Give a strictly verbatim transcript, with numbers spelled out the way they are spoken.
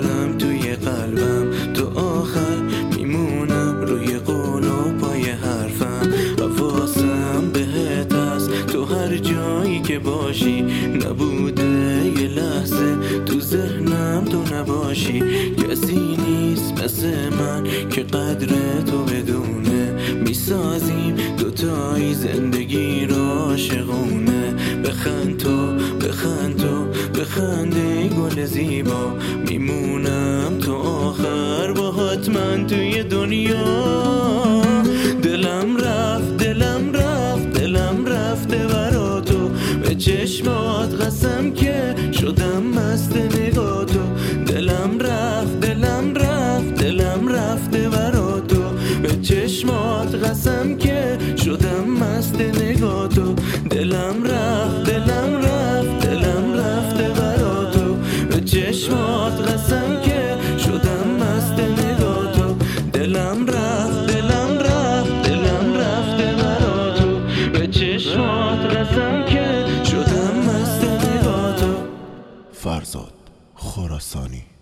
میذارم توی قلبم، تو آخر میمونم روی قول و پای حرفم. حواسم بهت هست تو هر جایی که باشی، نبوده یه لحظه تو ذهنم تو نباشی. کسی نیست مثل من که قدر تو بدونه، میسازیم دوتایی زندگی رو عاشقونه. بخند تو بخند تو بخند ای گل زیبا، میمونم تو آخر باهات من توی دنیا. دلم رفت دلم رفت دلم رفته برا تو، به چشمات قسم که شدم مست نگاه تو. دلم رفت دلم رفت دلم رفته برا تو، به چشمات قسم که شدم مست نگاه تو. دلم رفت دلم رفت دلم رفته برا تو، به چشمات قسم که شدم مست نگاه تو. دلم رفت دلم رفت دلم رفته برا تو، به چشمات قسم که شدم مست نگاه تو. فرزاد خراسانی.